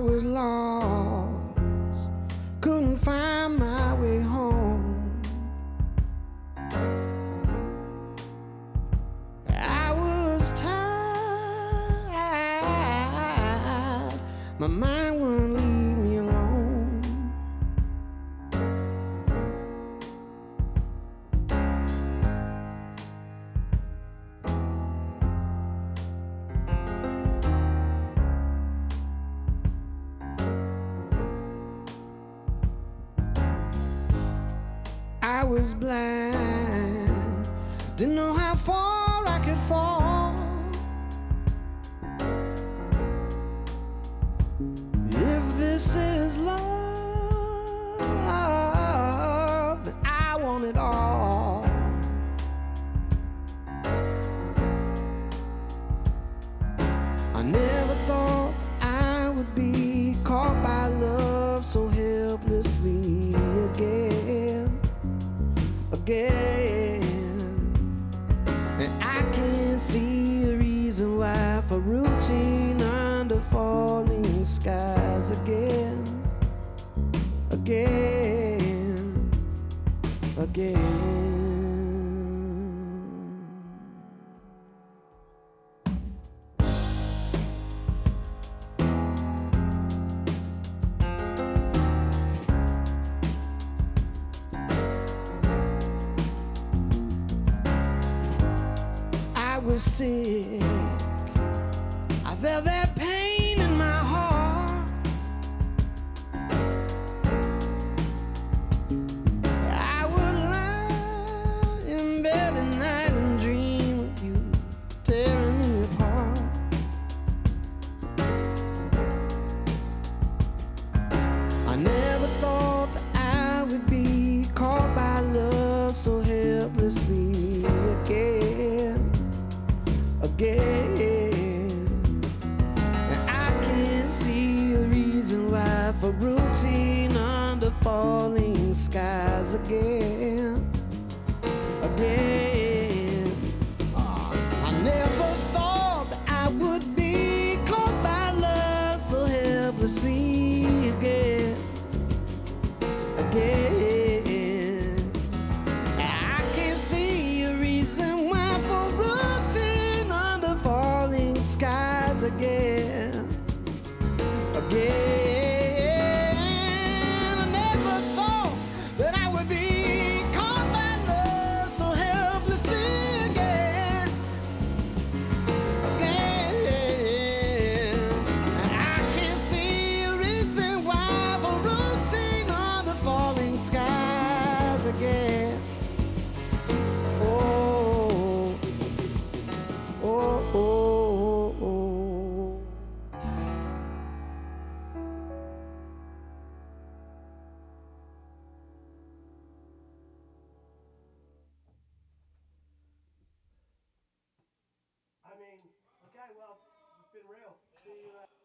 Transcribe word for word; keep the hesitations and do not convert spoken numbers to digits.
was lost, couldn't find my way home. I was tired, my mind wouldn't leave me alone. I was blind, didn't know how far I could fall. If this is love, then I want it all. I never thought I would be caught by love so helplessly again. Again, and I can't see a reason why for routine under falling skies again, again, again. I was sick, I felt that pain in my heart. I would lie in bed at night and dream of you tearing me apart. I never thought that I would be caught by love so helplessly again. Again, and I can't see a reason why for routine under falling skies again, again. I never thought that I would be caught by love so helplessly again, again. I can't see a reason why for routine under falling skies again, again. I never thought that I would be caught by love so helplessly again, again. I can't see a reason why for routine under falling skies again. Oh, oh, oh, oh. I mean, okay, well, it's been real. See you. Uh